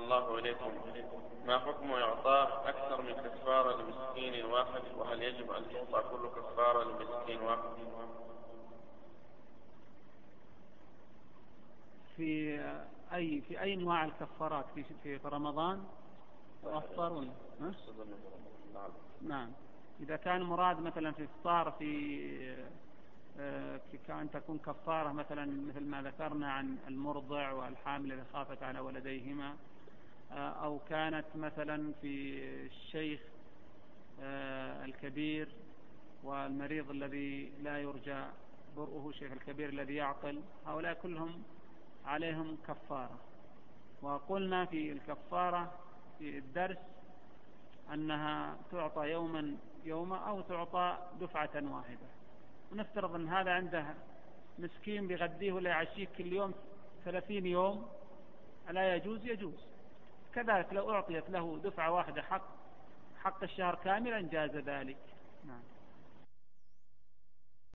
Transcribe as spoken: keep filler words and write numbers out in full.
الله إليكم، ما حكم إعطاء أكثر من كفارة لمسكين واحد، وهل يجب أن تعطى كل كفارة لمسكين واحد؟ في أي في أي أنواع الكفارات؟ في في رمضان أفطر؟ نعم. إذا كان مراد مثلا في إفطار في كان تكون كفارة مثلا مثل ما ذكرنا عن المرضع والحامل إذا خافت على ولديهما، أو كانت مثلا في الشيخ الكبير والمريض الذي لا يرجى برؤه، الشيخ الكبير الذي يعقل، هؤلاء كلهم عليهم كفارة. وقلنا في الكفارة في الدرس أنها تعطى يوما يوما أو تعطى دفعة واحدة. ونفترض أن هذا عنده مسكين بغديه ولا يعشيه كل يوم ثلاثين يوم، ألا يجوز؟ يجوز. كذلك لو أعطيت له دفعة واحدة حق حق الشهر كاملا جاز ذلك. نعم.